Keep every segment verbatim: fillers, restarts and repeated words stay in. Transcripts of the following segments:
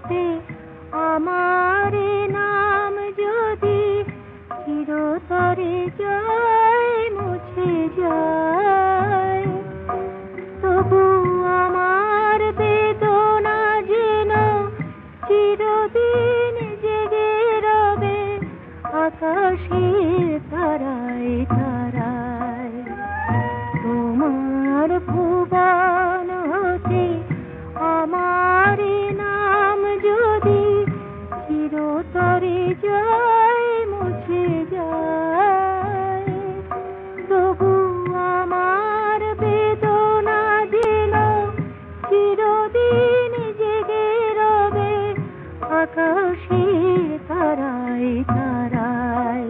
হতে আমার নাম যদি চিরতরে যায় মুছে যায়, তবু আমার বেদনা যেন চিরদিন জেগে রবে আকাশের তারায় তারায়। তোমার ভুবন হতে আমার নাম যদি চিরতরে যায় মুছে যায়, তবু আমার বেদনা যেন চিরদিন জেগে রবে আকাশের তারায় তারায়।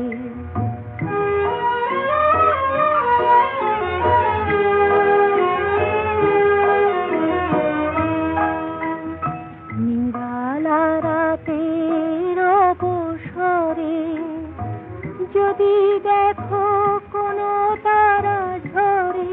নিরালা রাতের অবসরে যদি দেখো কোনো তারা ঝরে,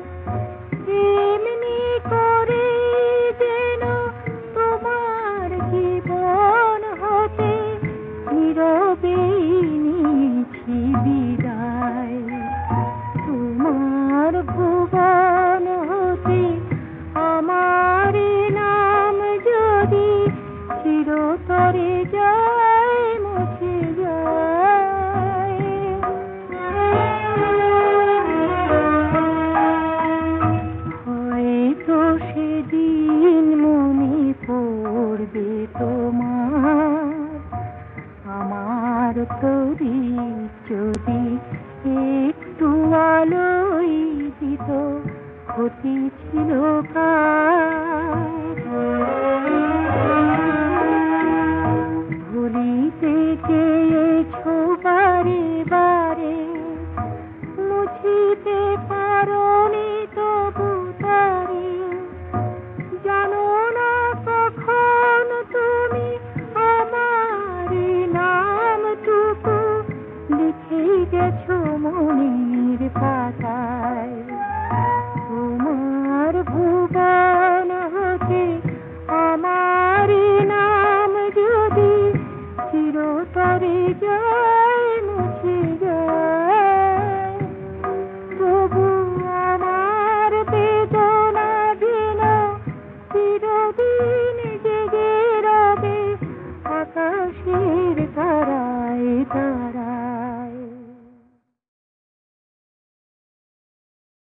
এমনি করে যেন তোমার জীবন হতে নীরবেই নিয়েছি বিদায়। তোমার ভুবন হতে আমার নাম যদি চিরতরে যায় মুছে যায়, হয়তো সেদিন মনে পড়বে তোমার আমার তরি যদি একটু আলোই দিত ক্ষতি ছিল কার। ভুলিতে চেয়েছো বারে বারে মুছিতে পারোনি তবু তারে, জানো না কখন তুমি আমার নামটুকু লিখে গেছো মনের পাতায়। তোমার ভুবন হতে আমার নাম যদি চিরতরে যায় মুছে যায়, তবু আমার বেদনা যেন চিরদিন জেগে রবে আকাশের তারায় তারায়।